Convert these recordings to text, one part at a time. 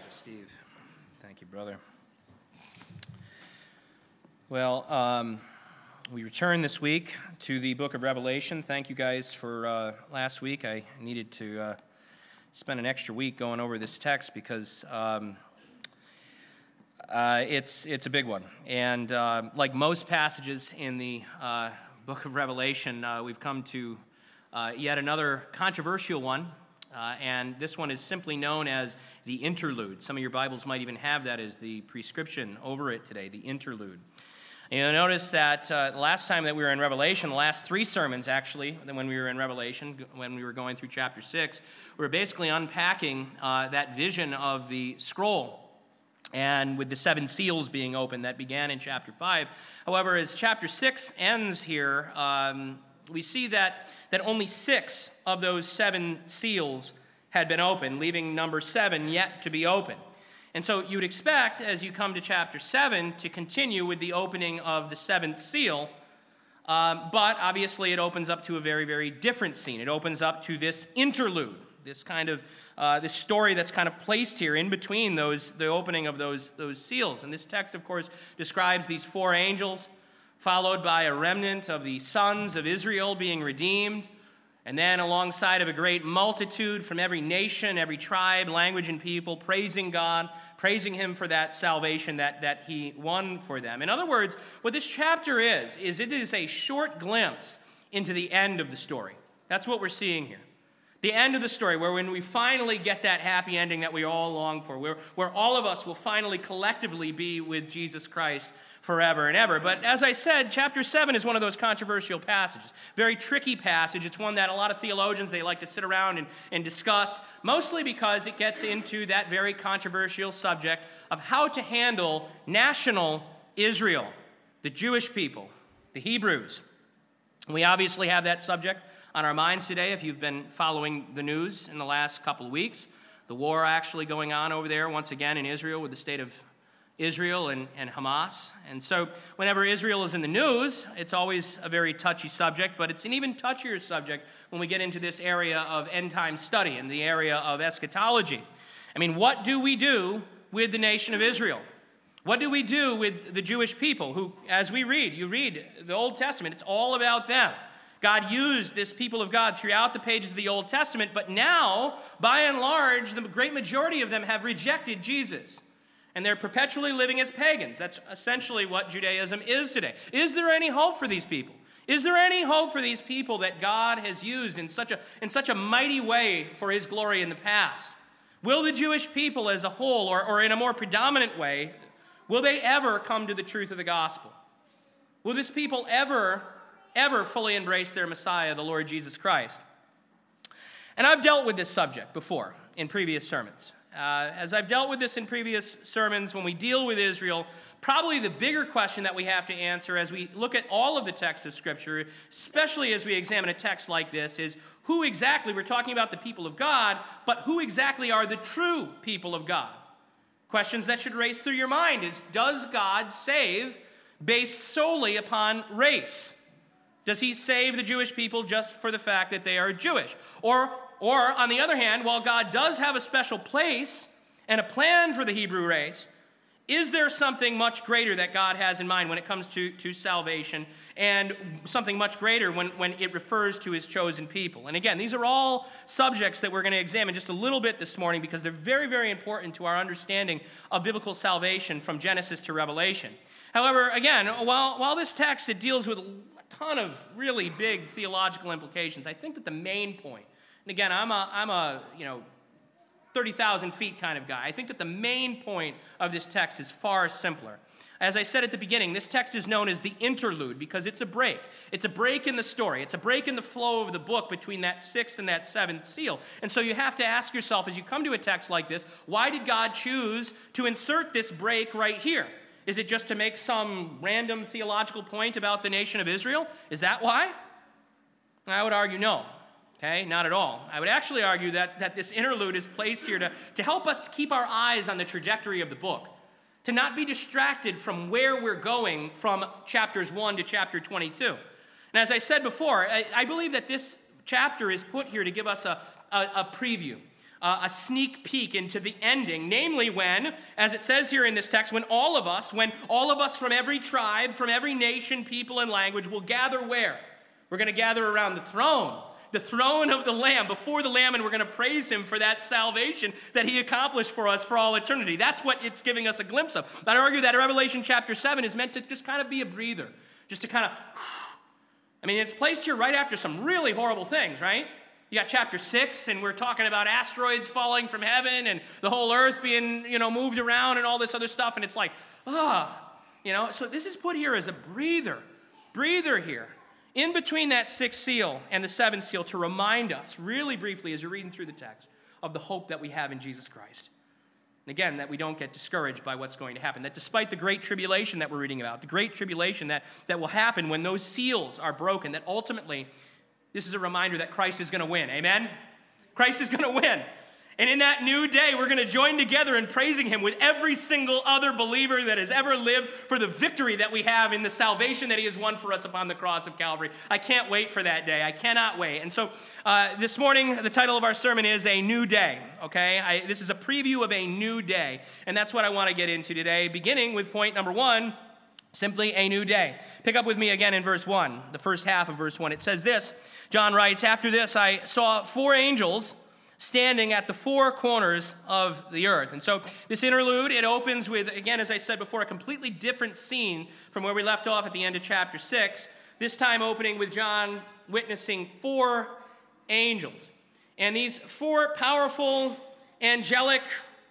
Steve. Thank you, brother. Well, we return this week to the book of Revelation. Thank you guys for last week. I needed to spend an extra week going over this text because it's a big one. And like most passages in the book of Revelation, we've come to yet another controversial one. And this one is simply known as the interlude. Some of your Bibles might even have that as the prescription over it today, the interlude. And you'll notice that the last time that we were in Revelation, the last three sermons actually, when we were in Revelation, when we were going through chapter 6, we were basically unpacking that vision of the scroll and with the seven seals being opened that began in chapter 5. However, as chapter 6 ends here, we see that only 6 of those 7 seals had been opened, leaving number 7 yet to be opened. And so you would expect, as you come to chapter 7, to continue with the opening of the 7th seal, but obviously it opens up to a very, very different scene. It opens up to this interlude, this kind of this story that's kind of placed here in between the opening of those seals. And this text, of course, describes these 4 angels, followed by a remnant of the sons of Israel being redeemed, and then alongside of a great multitude from every nation, every tribe, language, and people, praising God, praising Him for that salvation that He won for them. In other words, what this chapter is it is a short glimpse into the end of the story. That's what we're seeing here. The end of the story, where when we finally get that happy ending that we all long for, where all of us will finally collectively be with Jesus Christ forever and ever. But as I said, chapter 7 is one of those controversial passages. Very tricky passage. It's one that a lot of theologians, they like to sit around and discuss, mostly because it gets into that very controversial subject of how to handle national Israel, the Jewish people, the Hebrews. We obviously have that subject on our minds today if you've been following the news in the last couple of weeks. The war actually going on over there once again in Israel with the state of Israel and Hamas. And so whenever Israel is in the news, it's always a very touchy subject, but it's an even touchier subject when we get into this area of end-time study and the area of eschatology. I mean, what do we do with the nation of Israel? What do we do with the Jewish people who, as you read the Old Testament, it's all about them. God used this people of God throughout the pages of the Old Testament, but now, by and large, the great majority of them have rejected Jesus. And they're perpetually living as pagans. That's essentially what Judaism is today. Is there any hope for these people? Is there any hope for these people that God has used in such a mighty way for His glory in the past? Will the Jewish people as a whole, or in a more predominant way, will they ever come to the truth of the gospel? Will this people ever fully embrace their Messiah, the Lord Jesus Christ? And I've dealt with this subject before in previous sermons. As I've dealt with this in previous sermons, when we deal with Israel, probably the bigger question that we have to answer as we look at all of the text of Scripture, especially as we examine a text like this, is who exactly, we're talking about the people of God, but who exactly are the true people of God? Questions that should race through your mind is, does God save based solely upon race? Does He save the Jewish people just for the fact that they are Jewish? Or on the other hand, while God does have a special place and a plan for the Hebrew race, is there something much greater that God has in mind when it comes to salvation, and something much greater when it refers to His chosen people? And again, these are all subjects that we're going to examine just a little bit this morning because they're very, very important to our understanding of biblical salvation from Genesis to Revelation. However, again, while this text, it deals with a ton of really big theological implications, I think that the main point, and again, I'm a 30,000 feet kind of guy. I think that the main point of this text is far simpler. As I said at the beginning, this text is known as the interlude because it's a break. It's a break in the story. It's a break in the flow of the book between that 6th and that 7th seal. And so you have to ask yourself, as you come to a text like this, why did God choose to insert this break right here? Is it just to make some random theological point about the nation of Israel? Is that why? I would argue no. Okay, not at all. I would actually argue that this interlude is placed here to help us to keep our eyes on the trajectory of the book, to not be distracted from where we're going from chapters 1 to chapter 22. And as I said before, I believe that this chapter is put here to give us a preview, a sneak peek into the ending, namely when, as it says here in this text, when all of us from every tribe, from every nation, people, and language will gather where? We're going to gather around the throne of the Lamb, before the Lamb, and we're going to praise him for that salvation that he accomplished for us for all eternity. That's what it's giving us a glimpse of. I'd argue that Revelation chapter 7 is meant to just kind of be a breather, just to kind of, it's placed here right after some really horrible things, right? You got chapter 6, and we're talking about asteroids falling from heaven and the whole earth being, moved around and all this other stuff, and it's like, so this is put here as a breather here, in between that sixth seal and the seventh seal, to remind us, really briefly, as you're reading through the text, of the hope that we have in Jesus Christ. And again, that we don't get discouraged by what's going to happen, that despite the great tribulation that we're reading about, the great tribulation that will happen when those seals are broken, that ultimately, this is a reminder that Christ is going to win. Amen? Christ is going to win. And in that new day, we're going to join together in praising him with every single other believer that has ever lived for the victory that we have in the salvation that he has won for us upon the cross of Calvary. I can't wait for that day. I cannot wait. And so this morning, the title of our sermon is A New Day, okay? This is a preview of a new day. And that's what I want to get into today, beginning with point number 1, simply a new day. Pick up with me again in verse 1, the first half of verse 1. It says this, John writes, "After this I saw 4 angels standing at the 4 corners of the earth." And so this interlude, it opens with, again, as I said before, a completely different scene from where we left off at the end of chapter 6, this time opening with John witnessing 4 angels. And these 4 powerful angelic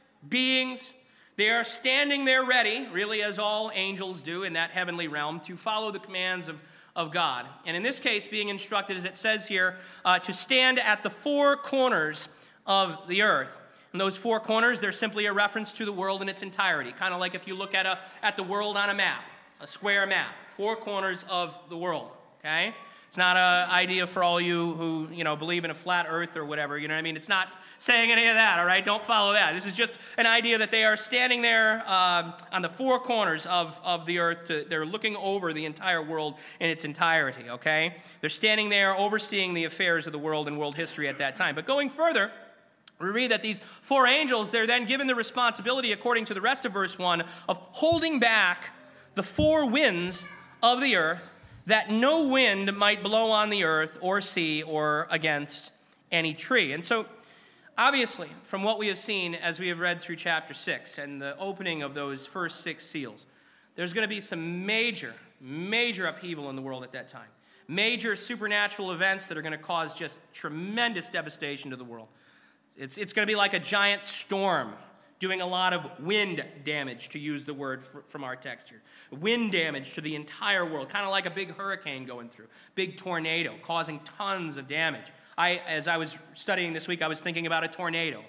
beings, they are standing there ready, really as all angels do in that heavenly realm, to follow the commands of God. And in this case, being instructed, as it says here, to stand at the 4 corners of the earth. And those 4 corners, they're simply a reference to the world in its entirety. Kind of like if you look at the world on a map, a square map, 4 corners of the world, okay? It's not an idea for all you who, believe in a flat earth or whatever, It's not saying any of that, all right? Don't follow that. This is just an idea that they are standing there on the 4 corners of the earth. They're looking over the entire world in its entirety, okay? They're standing there overseeing the affairs of the world and world history at that time. But going further, we read that these 4 angels, they're then given the responsibility, according to the rest of verse 1, of holding back the 4 winds of the earth, that no wind might blow on the earth or sea or against any tree. And so, obviously, from what we have seen as we have read through chapter 6 and the opening of those first 6 seals, there's going to be some major upheaval in the world at that time. Major supernatural events that are going to cause just tremendous devastation to the world. It's going to be like a giant storm doing a lot of wind damage, to use the word from our text here. Wind damage to the entire world, kind of like a big hurricane going through. Big tornado causing tons of damage. As I was studying this week, I was thinking about a tornado.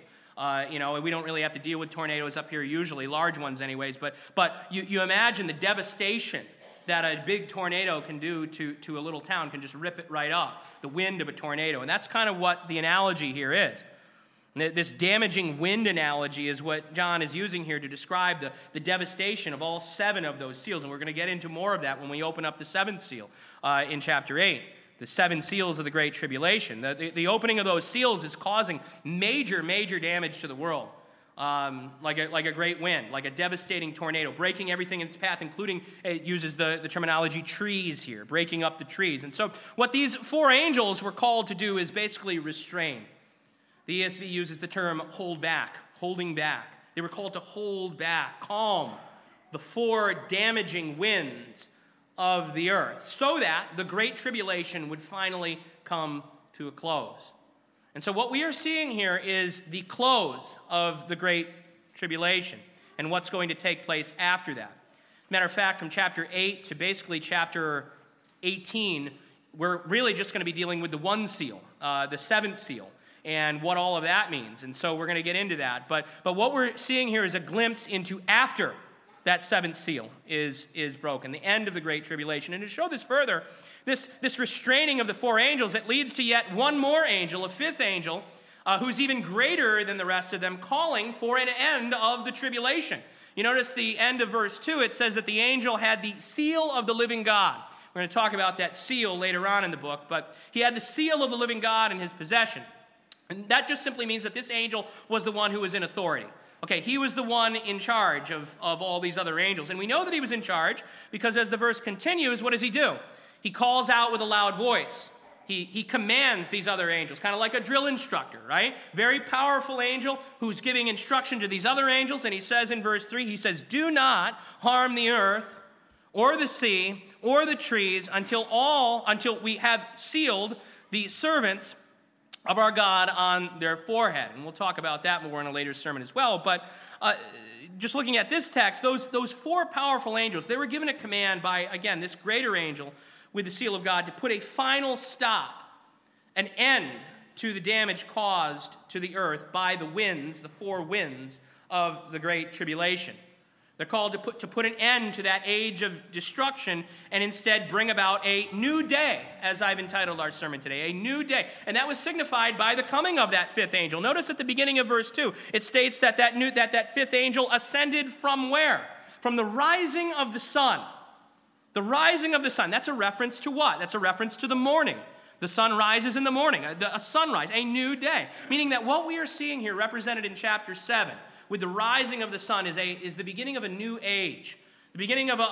We don't really have to deal with tornadoes up here usually, large ones anyways, but you imagine the devastation that a big tornado can do to a little town, can just rip it right up, the wind of a tornado. And that's kind of what the analogy here is. This damaging wind analogy is what John is using here to describe the devastation of all 7 of those seals. And we're going to get into more of that when we open up the 7th seal in chapter 8. The 7 seals of the Great Tribulation. The opening of those seals is causing major damage to the world. Like a great wind, like a devastating tornado, breaking everything in its path, including, it uses the terminology trees here, breaking up the trees. And so what these 4 angels were called to do is basically restrain. The ESV uses the term hold back, holding back. They were called to hold back, calm the 4 damaging winds of the earth, so that the Great Tribulation would finally come to a close. And so what we are seeing here is the close of the Great Tribulation and what's going to take place after that. Matter of fact, from chapter 8 to basically chapter 18, we're really just going to be dealing with the 1 seal, the 7th seal, and what all of that means. And so we're going to get into that. But what we're seeing here is a glimpse into after that 7th seal is broken, the end of the Great Tribulation. And to show this further, this restraining of the 4 angels, it leads to yet one more angel, a 5th angel, who's even greater than the rest of them, calling for an end of the tribulation. You notice the end of verse 2, it says that the angel had the seal of the living God. We're going to talk about that seal later on in the book, but he had the seal of the living God in his possession. And that just simply means that this angel was the one who was in authority. Okay, he was the one in charge of all these other angels. And we know that he was in charge because as the verse continues, what does he do? He calls out with a loud voice. He commands these other angels, kind of like a drill instructor, right? Very powerful angel who's giving instruction to these other angels. And he says in verse 3, he says, "Do not harm the earth or the sea or the trees until we have sealed the servants of our God on their forehead." And we'll talk about that more in a later sermon as well. But just looking at this text, those four powerful angels, they were given a command by, again, this greater angel with the seal of God to put a final stop, an end to the damage caused to the earth by the winds, the four winds of the Great Tribulation. They're called to put an end to that age of destruction and instead bring about a new day, as I've entitled our sermon today, a new day. And that was signified by the coming of that fifth angel. Notice at the beginning of verse 2, it states that fifth angel ascended from where? From the rising of the sun. The rising of the sun. That's a reference to what? That's a reference to the morning. The sun rises in the morning, a sunrise, a new day. Meaning that what we are seeing here represented in chapter 7, with the rising of the sun, is the beginning of a new age, the beginning of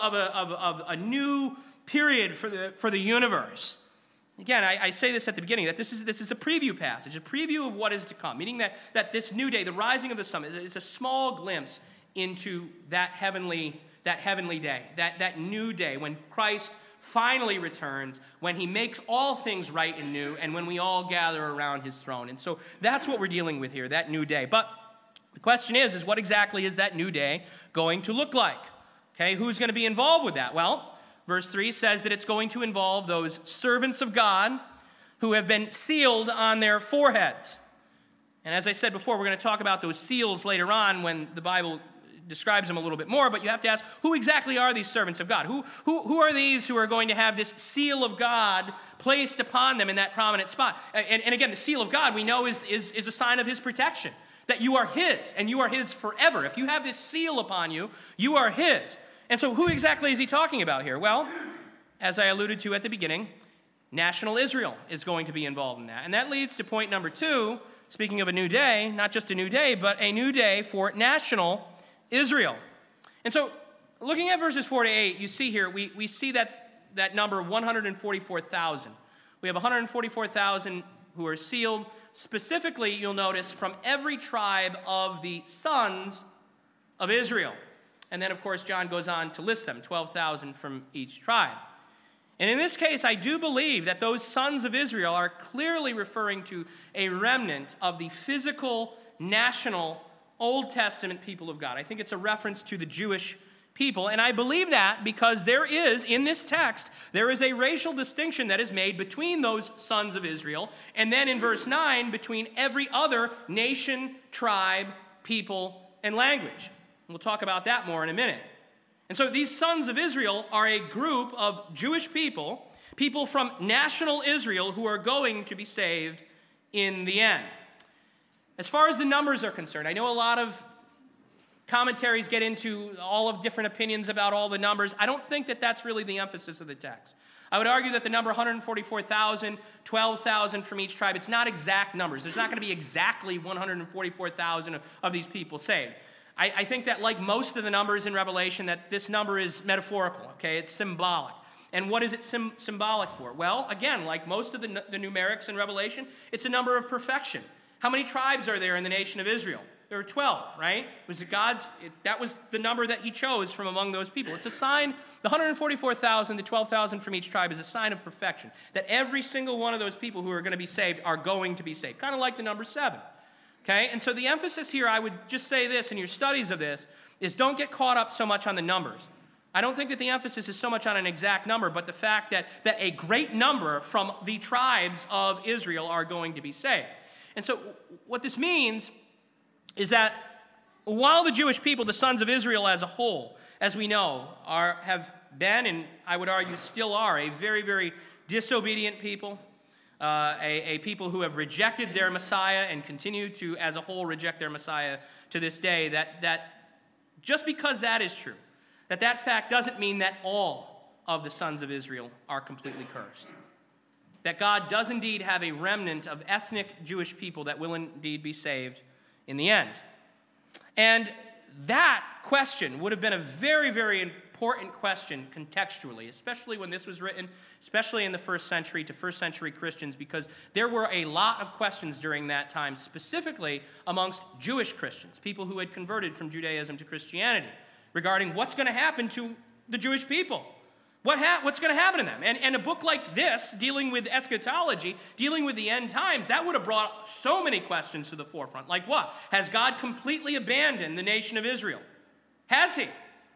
a new period for the universe. Again, I say this at the beginning, that this is a preview passage, a preview of what is to come, meaning that this new day, the rising of the sun, is a small glimpse into that heavenly day, that new day when Christ finally returns, when he makes all things right and new, and when we all gather around his throne. And so that's what we're dealing with here, that new day. But the question is what exactly is that new day going to look like? Okay, who's going to be involved with that? Well, verse 3 says that it's going to involve those servants of God who have been sealed on their foreheads. And as I said before, we're going to talk about those seals later on when the Bible describes them a little bit more, but you have to ask, who exactly are these servants of God? Who are these who are going to have this seal of God placed upon them in that prominent spot? And again, the seal of God we know is a sign of his protection, that you are his, and you are his forever. If you have this seal upon you, you are his. And so who exactly is he talking about here? Well, as I alluded to at the beginning, national Israel is going to be involved in that. And that leads to point number 2, speaking of a new day, not just a new day, but a new day for national Israel. And so looking at verses 4 to 8, you see here, we see that number 144,000. We have 144,000 who are sealed. Specifically, you'll notice, from every tribe of the sons of Israel. And then, of course, John goes on to list them, 12,000 from each tribe. And in this case, I do believe that those sons of Israel are clearly referring to a remnant of the physical, national, Old Testament people of God. I think it's a reference to the Jewish people. And I believe that because there is, in this text, there is a racial distinction that is made between those sons of Israel, and then in verse 9, between every other nation, tribe, people, and language. We'll talk about that more in a minute. And so these sons of Israel are a group of Jewish people from national Israel who are going to be saved in the end. As far as the numbers are concerned, I know a lot of commentaries get into all of different opinions about all the numbers. I don't think that that's really the emphasis of the text. I would argue that the number 144,000, 12,000 from each tribe, it's not exact numbers. There's not going to be exactly 144,000 of these people saved. I think that, like most of the numbers in Revelation, that this number is metaphorical, okay? It's symbolic. And what is it symbolic for? Well, again, like most of the numerics in Revelation, it's a number of perfection. How many tribes are there in the nation of Israel? There were 12, right? That was the number that he chose from among those people. It's a sign, the 144,000, the 12,000 from each tribe is a sign of perfection, that every single one of those people who are going to be saved are going to be saved, kind of like the number 7, okay? And so the emphasis here, I would just say this in your studies of this, is don't get caught up so much on the numbers. I don't think that the emphasis is so much on an exact number, but the fact that a great number from the tribes of Israel are going to be saved. And so what this means is that while the Jewish people, the sons of Israel as a whole, as we know, have been, and I would argue still are, a very, very disobedient people, a people who have rejected their Messiah and continue to, as a whole, reject their Messiah to this day, that just because that is true, that fact doesn't mean that all of the sons of Israel are completely cursed. that God does indeed have a remnant of ethnic Jewish people that will indeed be saved in the end. And that question would have been a very, very important question contextually, especially when this was written, especially in the first century to first century Christians, because there were a lot of questions during that time, specifically amongst Jewish Christians, people who had converted from Judaism to Christianity, regarding what's going to happen to the Jewish people. What's going to happen to them? And a book like this, dealing with eschatology, dealing with the end times, that would have brought so many questions to the forefront. Like what? Has God completely abandoned the nation of Israel? Has he?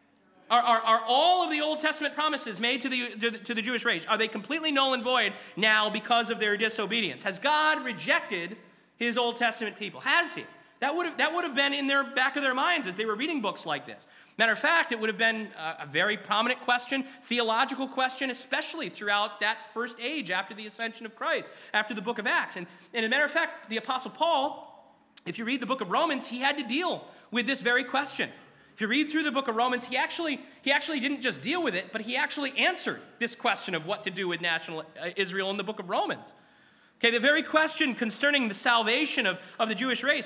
Are all of the Old Testament promises made to the Jewish race, are they completely null and void now because of their disobedience? Has God rejected his Old Testament people? Has he? That would have been in their back of their minds as they were reading books like this. Matter of fact, it would have been a very prominent question, theological question, especially throughout that first age after the ascension of Christ, after the book of Acts. And as a matter of fact, the Apostle Paul, if you read the book of Romans, he had to deal with this very question. If you read through the book of Romans, he actually didn't just deal with it, but he actually answered this question of what to do with national Israel in the book of Romans. Okay, the very question concerning the salvation of the Jewish race,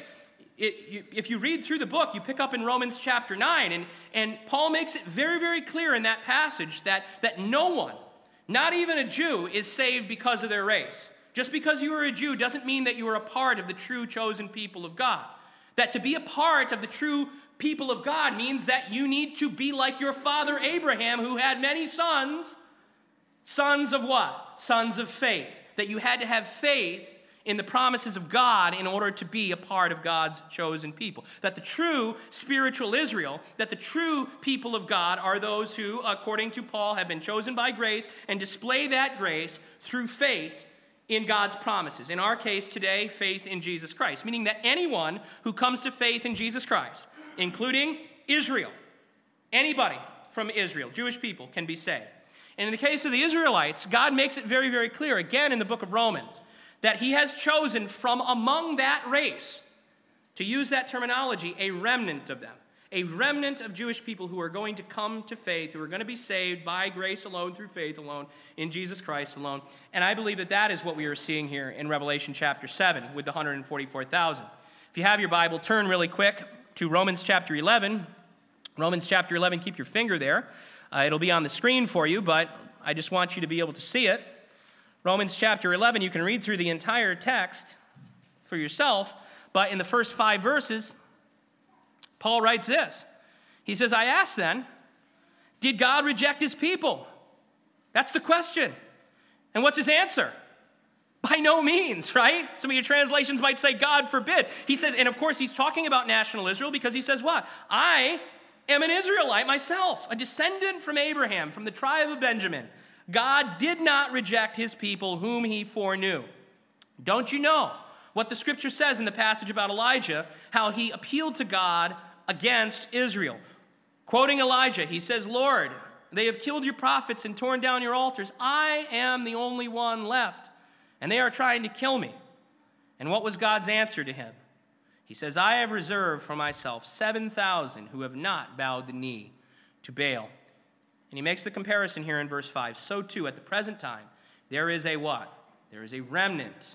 if you read through the book, you pick up in Romans chapter 9, and Paul makes it very, very clear in that passage that no one, not even a Jew, is saved because of their race. Just because you are a Jew doesn't mean that you are a part of the true chosen people of God. That to be a part of the true people of God means that you need to be like your father Abraham, who had many sons. Sons of what? Sons of faith. That you had to have faith in the promises of God in order to be a part of God's chosen people. That the true spiritual Israel, that the true people of God are those who, according to Paul, have been chosen by grace and display that grace through faith in God's promises. In our case today, faith in Jesus Christ, meaning that anyone who comes to faith in Jesus Christ, including Israel, anybody from Israel, Jewish people, can be saved. And in the case of the Israelites, God makes it very, very clear, again in the book of Romans, that he has chosen from among that race, to use that terminology, a remnant of them, a remnant of Jewish people who are going to come to faith, who are going to be saved by grace alone, through faith alone, in Jesus Christ alone. And I believe that that is what we are seeing here in Revelation chapter 7 with the 144,000. If you have your Bible, turn really quick to Romans chapter 11. Romans chapter 11, keep your finger there. It'll be on the screen for you, but I just want you to be able to see it. Romans chapter 11, you can read through the entire text for yourself, but in the first 5 verses, Paul writes this. He says, I ask then, did God reject his people? That's the question. And what's his answer? By no means, right? Some of your translations might say, God forbid. He says, and of course he's talking about national Israel because he says what? I am an Israelite myself, a descendant from Abraham, from the tribe of Benjamin. God did not reject his people whom he foreknew. Don't you know what the scripture says in the passage about Elijah, how he appealed to God against Israel? Quoting Elijah, he says, Lord, they have killed your prophets and torn down your altars. I am the only one left, and they are trying to kill me. And what was God's answer to him? He says, I have reserved for myself 7,000 who have not bowed the knee to Baal. And he makes the comparison here in verse 5. So too, at the present time, there is a what? There is a remnant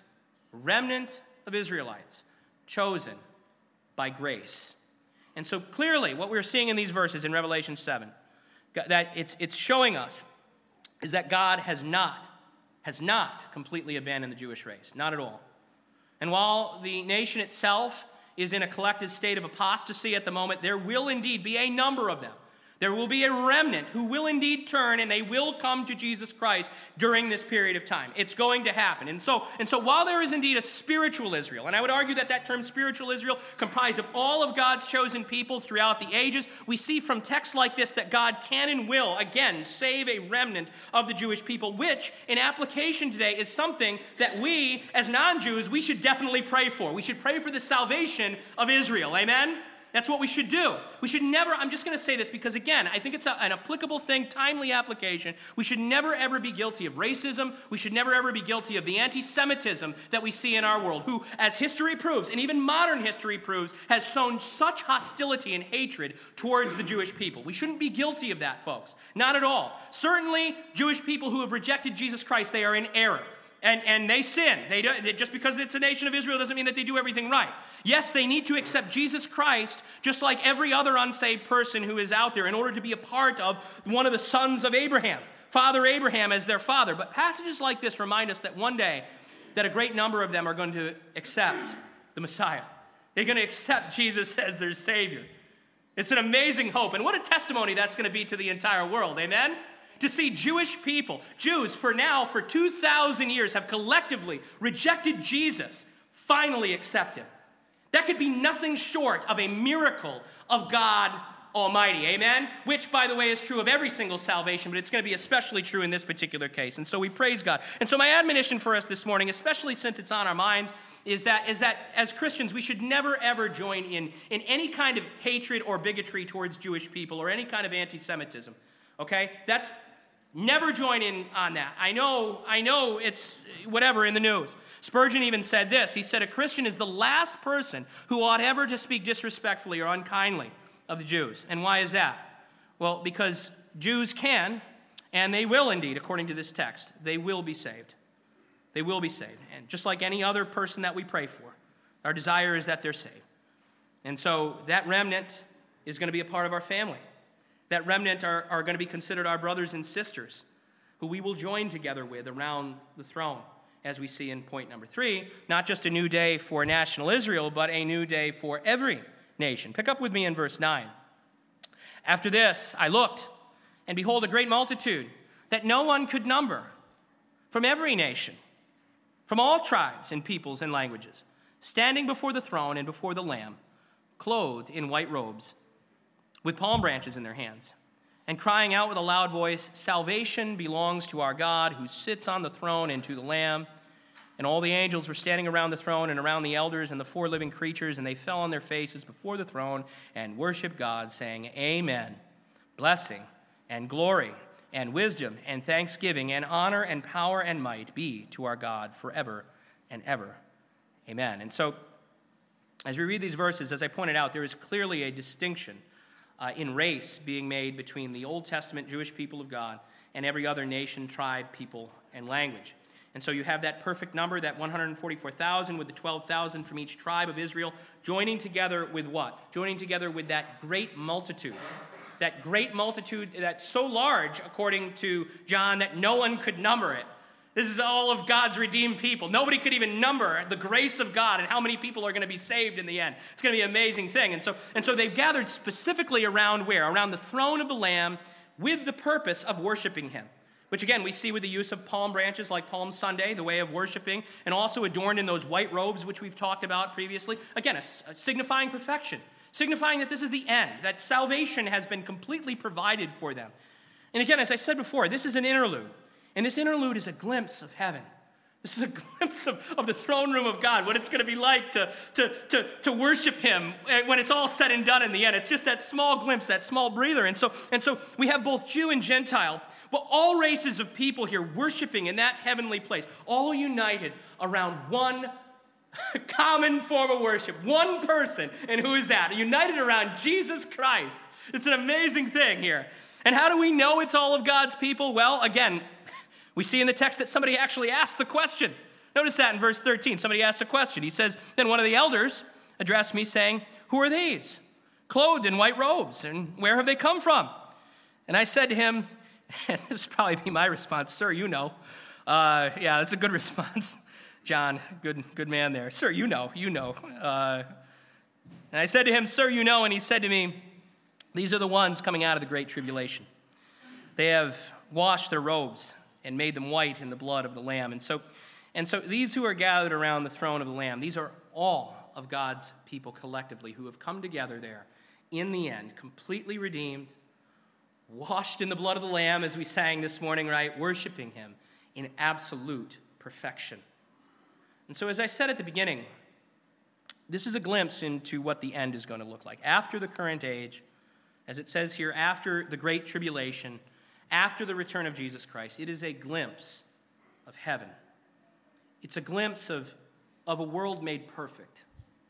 of Israelites chosen by grace. And so clearly, what we're seeing in these verses in Revelation 7, that it's showing us is that God has not completely abandoned the Jewish race. Not at all. And while the nation itself is in a collective state of apostasy at the moment, there will indeed be a number of them. There will be a remnant who will indeed turn, and they will come to Jesus Christ during this period of time. It's going to happen. And so while there is indeed a spiritual Israel, and I would argue that that term spiritual Israel comprised of all of God's chosen people throughout the ages, we see from texts like this that God can and will, again, save a remnant of the Jewish people, which in application today is something that we, as non-Jews, we should definitely pray for. We should pray for the salvation of Israel. Amen? That's what we should do. We should never, I'm just going to say this because, again, I think it's an applicable thing, timely application. We should never, ever be guilty of racism. We should never, ever be guilty of the anti-Semitism that we see in our world, who, as history proves, and even modern history proves, has sown such hostility and hatred towards the Jewish people. We shouldn't be guilty of that, folks. Not at all. Certainly, Jewish people who have rejected Jesus Christ, they are in error. And they sin. Just because it's a nation of Israel doesn't mean that they do everything right. Yes, they need to accept Jesus Christ just like every other unsaved person who is out there in order to be a part of one of the sons of Abraham, Father Abraham as their father. But passages like this remind us that one day that a great number of them are going to accept the Messiah. They're going to accept Jesus as their Savior. It's an amazing hope. And what a testimony that's going to be to the entire world. Amen? To see Jewish people, Jews for 2,000 years have collectively rejected Jesus, finally accept him. That could be nothing short of a miracle of God Almighty, amen? Which, by the way, is true of every single salvation, but it's going to be especially true in this particular case. And so we praise God. And so my admonition for us this morning, especially since it's on our minds, is that as Christians, we should never, ever join in any kind of hatred or bigotry towards Jewish people or any kind of anti-Semitism, okay? Never join in on that. I know it's whatever in the news. Spurgeon even said this. He said, a Christian is the last person who ought ever to speak disrespectfully or unkindly of the Jews. And why is that? Well, because Jews can, and they will indeed, according to this text, they will be saved. They will be saved. And just like any other person that we pray for, our desire is that they're saved. And so that remnant is going to be a part of our family. That remnant are going to be considered our brothers and sisters who we will join together with around the throne, as we see in point number 3, not just a new day for national Israel, but a new day for every nation. Pick up with me in verse 9. After this, I looked, and behold, a great multitude that no one could number, from every nation, from all tribes and peoples and languages, standing before the throne and before the Lamb, clothed in white robes, with palm branches in their hands, and crying out with a loud voice, salvation belongs to our God who sits on the throne and to the Lamb. And all the angels were standing around the throne and around the elders and the 4 living creatures, and they fell on their faces before the throne and worshiped God, saying, Amen. Blessing and glory and wisdom and thanksgiving and honor and power and might be to our God forever and ever. Amen. And so, as we read these verses, as I pointed out, there is clearly a distinction in race being made between the Old Testament Jewish people of God and every other nation, tribe, people, and language. And so you have that perfect number, that 144,000 with the 12,000 from each tribe of Israel, joining together with what? Joining together with that great multitude. That great multitude that's so large, according to John, that no one could number it. This is all of God's redeemed people. Nobody could even number the grace of God and how many people are going to be saved in the end. It's going to be an amazing thing. And so they've gathered specifically around where? Around the throne of the Lamb with the purpose of worshiping him. Which again, we see with the use of palm branches like Palm Sunday, the way of worshiping, and also adorned in those white robes, which we've talked about previously. Again, a signifying perfection, signifying that this is the end, that salvation has been completely provided for them. And again, as I said before, this is an interlude. And this interlude is a glimpse of heaven. This is a glimpse of the throne room of God, what it's going to be like to worship him when it's all said and done in the end. It's just that small glimpse, that small breather. And so we have both Jew and Gentile, but all races of people here worshiping in that heavenly place, all united around one common form of worship, one person. And who is that? United around Jesus Christ. It's an amazing thing here. And how do we know it's all of God's people? Well, again, we see in the text that somebody actually asked the question. Notice that in verse 13. Somebody asked a question. He says, then one of the elders addressed me saying, who are these? Clothed in white robes, and where have they come from? And I said to him, and this will probably be my response, sir, you know. Yeah, that's a good response. John, good man there. Sir, you know. And I said to him, sir, you know. And he said to me, these are the ones coming out of the great tribulation. They have washed their robes and made them white in the blood of the Lamb. And so these who are gathered around the throne of the Lamb, these are all of God's people collectively who have come together there in the end, completely redeemed, washed in the blood of the Lamb, as we sang this morning, right? Worshiping him in absolute perfection. And so as I said at the beginning, this is a glimpse into what the end is going to look like. After the current age, as it says here, after the great tribulation, after the return of Jesus Christ, it is a glimpse of heaven. It's a glimpse of a world made perfect.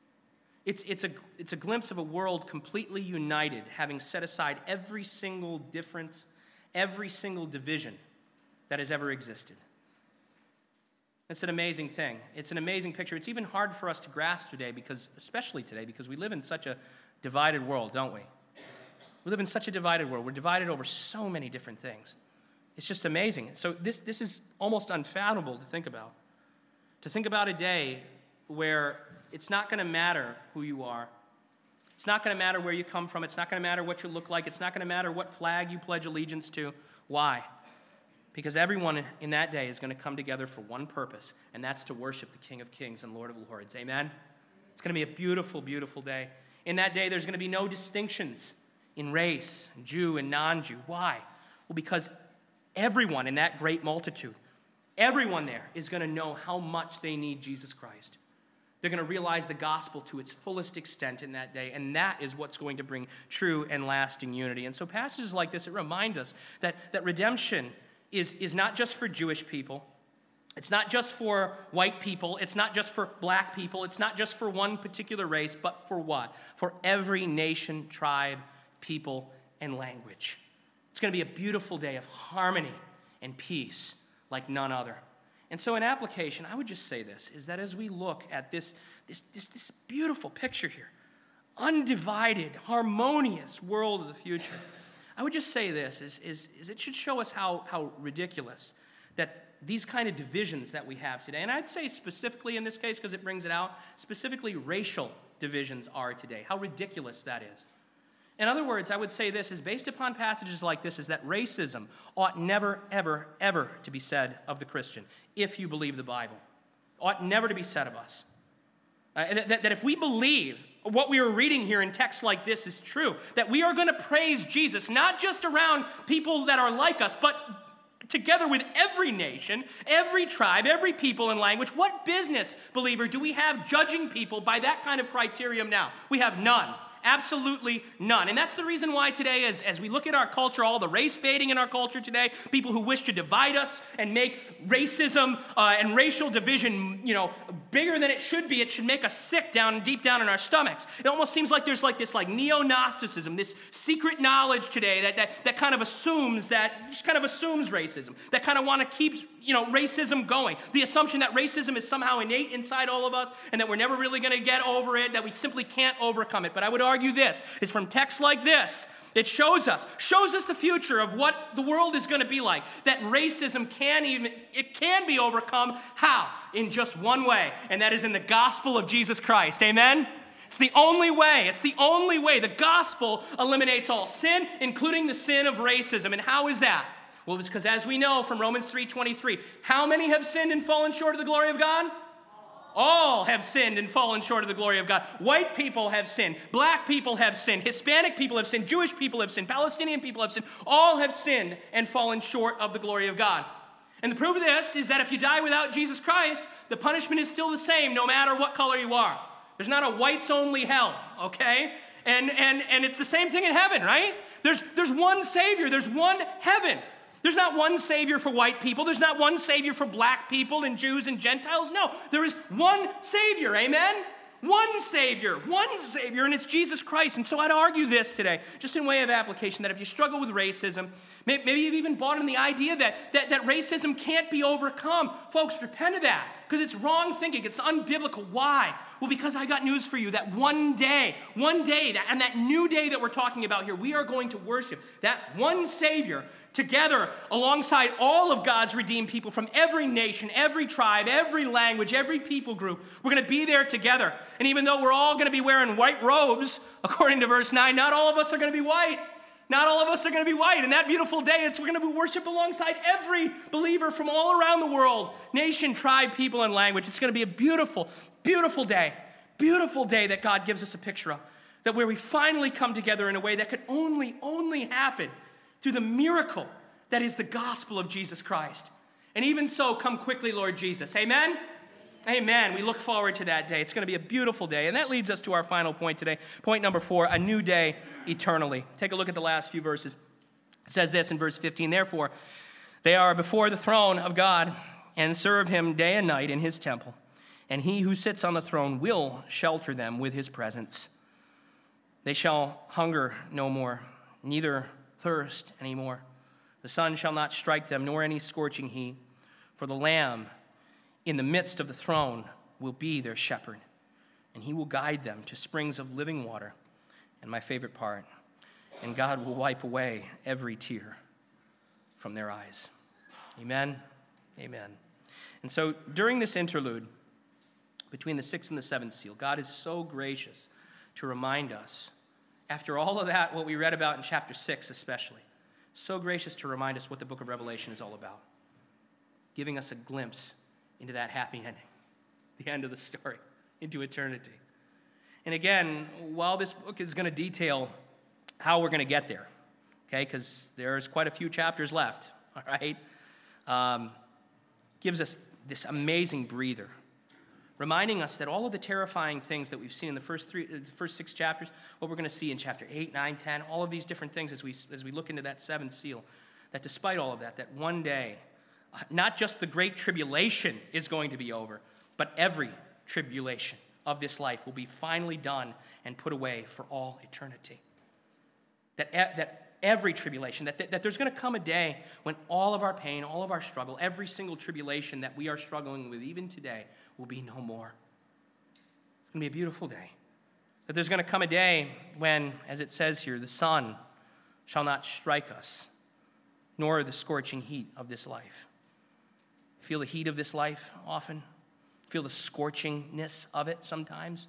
It's a glimpse of a world completely united, having set aside every single difference, every single division that has ever existed. It's an amazing thing. It's an amazing picture. It's even hard for us to grasp today, especially today, because we live in such a divided world, don't we? We live in such a divided world. We're divided over so many different things. It's just amazing. So this is almost unfathomable to think about. To think about a day where it's not going to matter who you are. It's not going to matter where you come from. It's not going to matter what you look like. It's not going to matter what flag you pledge allegiance to. Why? Because everyone in that day is going to come together for one purpose, and that's to worship the King of Kings and Lord of Lords. Amen? It's going to be a beautiful, beautiful day. In that day, there's going to be no distinctions in race, Jew and non-Jew. Why? Well, because everyone in that great multitude, everyone there is going to know how much they need Jesus Christ. They're going to realize the gospel to its fullest extent in that day, and that is what's going to bring true and lasting unity. And so passages like this, it remind us that redemption is not just for Jewish people. It's not just for white people. It's not just for black people. It's not just for one particular race, but for what? For every nation, tribe, people, and language. It's going to be a beautiful day of harmony and peace like none other. And so in application, I would just say this, is that as we look at this beautiful picture here, undivided, harmonious world of the future, I would just say this, is it should show us how ridiculous that these kind of divisions that we have today, and I'd say specifically in this case, because it brings it out, specifically racial divisions are today, how ridiculous that is. In other words, I would say this is based upon passages like this, is that racism ought never, ever, ever to be said of the Christian, if you believe the Bible. Ought never to be said of us. That if we believe what we are reading here in texts like this is true, that we are going to praise Jesus, not just around people that are like us, but together with every nation, every tribe, every people and language. What business, believer, do we have judging people by that kind of criterion now? We have none. Absolutely none. And that's the reason why today, as we look at our culture, all the race baiting in our culture today, people who wish to divide us and make racism and racial division, bigger than it should be. It should make us sick deep down in our stomachs. It almost seems like there's this neo-Gnosticism, this secret knowledge today that kind of assumes racism, that kind of want to keep racism going. The assumption that racism is somehow innate inside all of us and that we're never really going to get over it, that we simply can't overcome it. But I would argue this is from texts like this, it shows us the future of what the world is going to be like, that racism can be overcome. How? In just one way, and that is in the gospel of Jesus Christ. Amen? It's the only way. It's the only way. The gospel eliminates all sin, including the sin of racism. And how is that? Well, it's because, as we know from Romans 3:23, how many have sinned and fallen short of the glory of God? All have sinned and fallen short of the glory of God. White people have sinned. Black people have sinned. Hispanic people have sinned. Jewish people have sinned. Palestinian people have sinned. All have sinned and fallen short of the glory of God. And the proof of this is that if you die without Jesus Christ, the punishment is still the same no matter what color you are. There's not a whites-only hell, okay? And it's the same thing in heaven, right? There's one Savior. There's one heaven. There's not one Savior for white people. There's not one Savior for black people and Jews and Gentiles. No, there is one Savior, amen? One Savior, and it's Jesus Christ. And so I'd argue this today, just in way of application, that if you struggle with racism, maybe you've even bought in the idea that racism can't be overcome. Folks, repent of that, because it's wrong thinking. It's unbiblical. Why? Well, because I got news for you, that one day, that new day that we're talking about here, we are going to worship that one Savior together alongside all of God's redeemed people from every nation, every tribe, every language, every people group. We're going to be there together. And even though we're all going to be wearing white robes, according to verse 9, not all of us are going to be white. Not all of us are going to be white. And that beautiful day, we're going to be worship alongside every believer from all around the world, nation, tribe, people, and language. It's going to be a beautiful, beautiful day that God gives us a picture of, that where we finally come together in a way that could only happen through the miracle that is the gospel of Jesus Christ. And even so, come quickly, Lord Jesus. Amen? Amen. We look forward to that day. It's going to be a beautiful day. And that leads us to our final point today. Point number 4, a new day eternally. Take a look at the last few verses. It says this in verse 15, therefore, they are before the throne of God and serve him day and night in his temple. And he who sits on the throne will shelter them with his presence. They shall hunger no more, neither thirst anymore. The sun shall not strike them, nor any scorching heat. For the Lamb in the midst of the throne will be their shepherd, and he will guide them to springs of living water. And my favorite part, and God will wipe away every tear from their eyes. Amen? Amen. And so during this interlude, between the sixth and the seventh seal, God is so gracious to remind us, after all of that, what we read about in chapter 6 especially, so gracious to remind us what the book of Revelation is all about, giving us a glimpse into that happy ending, the end of the story, into eternity. And again, while this book is going to detail how we're going to get there, okay, because there's quite a few chapters left, all right, gives us this amazing breather, reminding us that all of the terrifying things that we've seen in the first 6 chapters, what we're going to see in chapter 8, 9, 10, all of these different things as we look into that seventh seal, that despite all of that, that one day, not just the great tribulation is going to be over, but every tribulation of this life will be finally done and put away for all eternity. That every tribulation, that there's going to come a day when all of our pain, all of our struggle, every single tribulation that we are struggling with even today will be no more. It's going to be a beautiful day. That there's going to come a day when, as it says here, the sun shall not strike us, nor the scorching heat of this life. Feel the heat of this life often? Feel the scorchingness of it sometimes?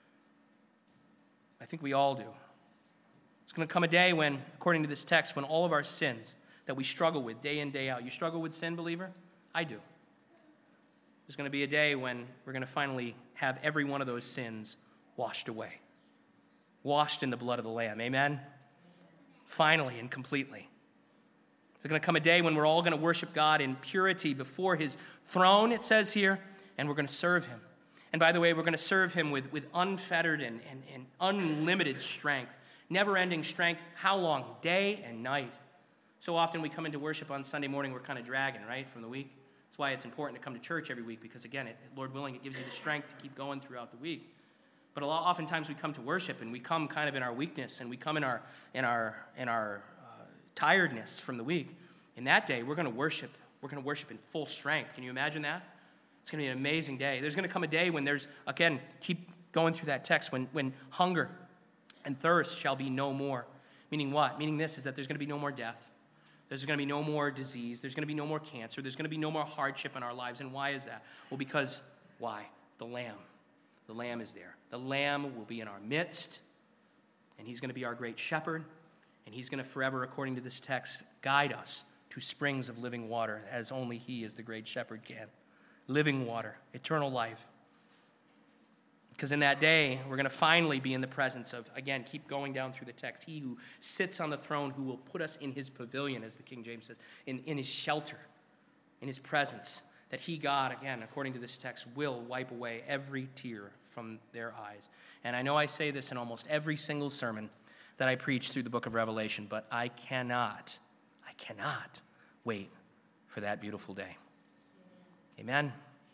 I think we all do. It's going to come a day when, according to this text, when all of our sins that we struggle with day in, day out. You struggle with sin, believer? I do. There's going to be a day when we're going to finally have every one of those sins washed away. Washed in the blood of the Lamb. Amen? Finally and completely. There's going to come a day when we're all going to worship God in purity before his throne, it says here, and we're going to serve him. And by the way, we're going to serve him with unfettered and unlimited strength, never-ending strength. How long? Day and night. So often we come into worship on Sunday morning, we're kind of dragging, right, from the week. That's why it's important to come to church every week, because again, Lord willing, it gives you the strength to keep going throughout the week. But oftentimes we come to worship and we come kind of in our weakness and we come in our tiredness from the week. In that day, we're going to worship. We're going to worship in full strength. Can you imagine that? It's going to be an amazing day. There's going to come a day when there's, again, keep going through that text, when hunger and thirst shall be no more. Meaning what? Meaning this is that there's going to be no more death. There's going to be no more disease. There's going to be no more cancer. There's going to be no more hardship in our lives. And why is that? Well, because, why? The Lamb. The Lamb is there. The Lamb will be in our midst, and he's going to be our great shepherd, and he's going to forever, according to this text, guide us to springs of living water, as only he as the great shepherd can. Living water, eternal life. Because in that day, we're going to finally be in the presence of, again, keep going down through the text, he who sits on the throne, who will put us in his pavilion, as the King James says, in his shelter, in his presence, that he, God, again, according to this text, will wipe away every tear from their eyes. And I know I say this in almost every single sermon that I preach through the book of Revelation, but I cannot wait for that beautiful day. Amen.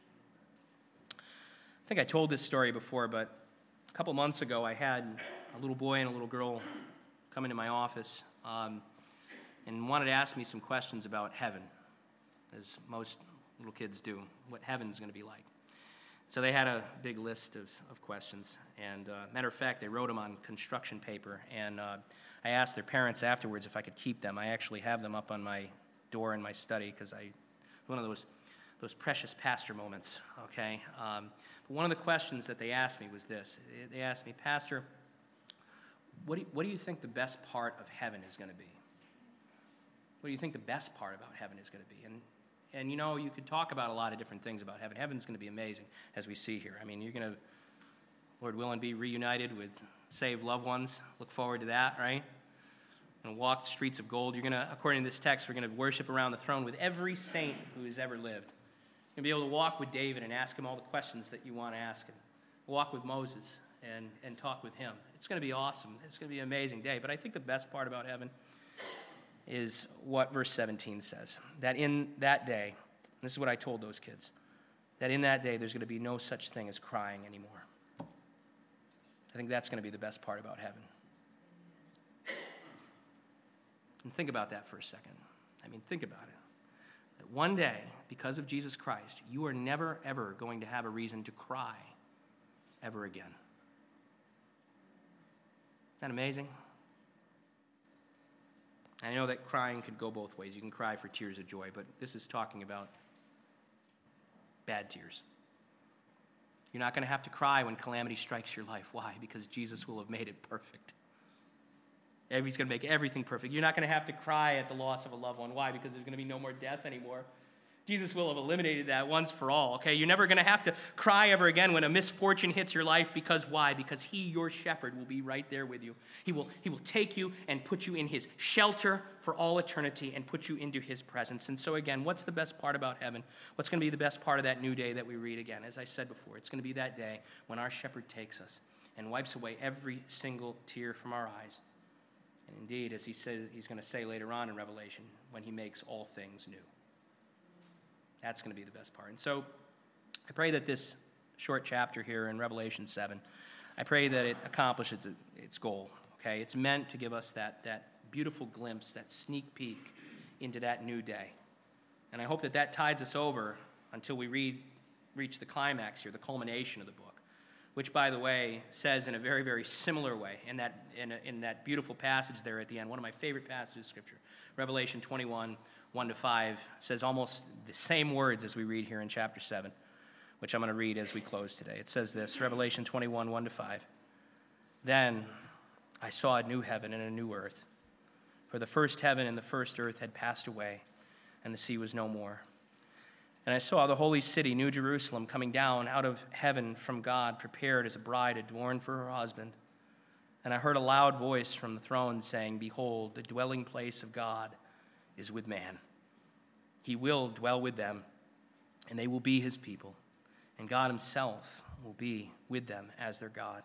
I think I told this story before, but a couple months ago I had a little boy and a little girl come into my office and wanted to ask me some questions about heaven, as most little kids do, what heaven's going to be like. So they had a big list of questions, and matter of fact, they wrote them on construction paper, and I asked their parents afterwards if I could keep them. I actually have them up on my door in my study, because one of those precious pastor moments, okay? But one of the questions that they asked me was this. They asked me, Pastor, what do you think the best part of heaven is going to be? What do you think the best part about heaven is going to be? And you know, you could talk about a lot of different things about heaven. Heaven's going to be amazing, as we see here. I mean, you're going to, Lord willing, be reunited with saved loved ones. Look forward to that, right? You're going to walk the streets of gold. You're going to, according to this text, we're going to worship around the throne with every saint who has ever lived. You're going to be able to walk with David and ask him all the questions that you want to ask him. Walk with Moses and talk with him. It's going to be awesome. It's going to be an amazing day. But I think the best part about heaven is what verse 17 says, that in that day, this is what I told those kids, that in that day there's going to be no such thing as crying anymore. I think that's going to be the best part about heaven. And think about that for a second. I mean, think about it. that one day, because of Jesus Christ, you are never, ever going to have a reason to cry ever again. Isn't that amazing? I know that crying could go both ways. You can cry for tears of joy, but this is talking about bad tears. You're not going to have to cry when calamity strikes your life. Why? Because Jesus will have made it perfect. He's going to make everything perfect. You're not going to have to cry at the loss of a loved one. Why? Because there's going to be no more death anymore. Jesus will have eliminated that once for all, okay? You're never going to have to cry ever again when a misfortune hits your life. Because why? Because he, your shepherd, will be right there with you. He will take you and put you in his shelter for all eternity and put you into his presence. And so again, what's the best part about heaven? What's going to be the best part of that new day that we read again? As I said before, it's going to be that day when our shepherd takes us and wipes away every single tear from our eyes. And indeed, as he says, he's going to say later on in Revelation, when he makes all things new. That's going to be the best part. And so I pray that this short chapter here in Revelation 7, I pray that it accomplishes its goal, okay? It's meant to give us that beautiful glimpse, that sneak peek into that new day. And I hope that tides us over until we reach the climax here, the culmination of the book, which, by the way, says in a very, very similar way in that beautiful passage there at the end, one of my favorite passages of Scripture, Revelation 21, 1-5, says almost the same words as we read here in chapter 7, which I'm going to read as we close today. It says this, Revelation 21, 1-5. Then I saw a new heaven and a new earth, for the first heaven and the first earth had passed away, and the sea was no more. And I saw the holy city, New Jerusalem, coming down out of heaven from God, prepared as a bride adorned for her husband. And I heard a loud voice from the throne saying, Behold, the dwelling place of God is with man. He will dwell with them, and they will be his people. And God himself will be with them as their God.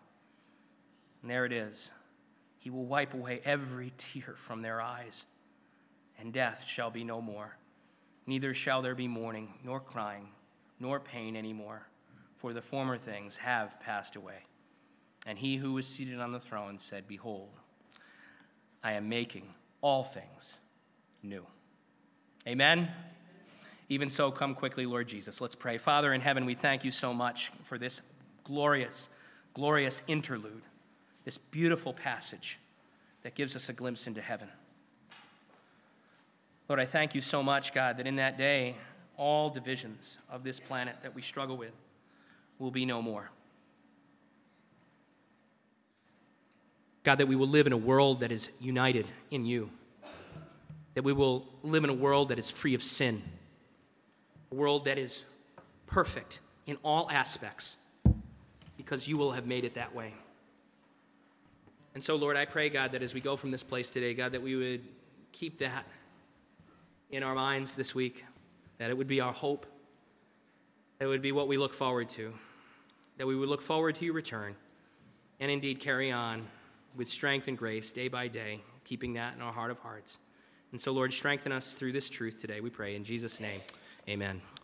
And there it is. He will wipe away every tear from their eyes, and death shall be no more. Neither shall there be mourning, nor crying, nor pain anymore, for the former things have passed away. And he who was seated on the throne said, Behold, I am making all things new. Amen? Even so, come quickly, Lord Jesus. Let's pray. Father in heaven, we thank you so much for this glorious, glorious interlude, this beautiful passage that gives us a glimpse into heaven. Lord, I thank you so much, God, that in that day, all divisions of this planet that we struggle with will be no more. God, that we will live in a world that is united in you. That we will live in a world that is free of sin. A world that is perfect in all aspects, because you will have made it that way. And so, Lord, I pray, God, that as we go from this place today, God, that we would keep that in our minds this week, that it would be our hope, that it would be what we look forward to, that we would look forward to your return, and indeed carry on with strength and grace day by day, keeping that in our heart of hearts. And so, Lord, strengthen us through this truth today, we pray. In Jesus' name, amen.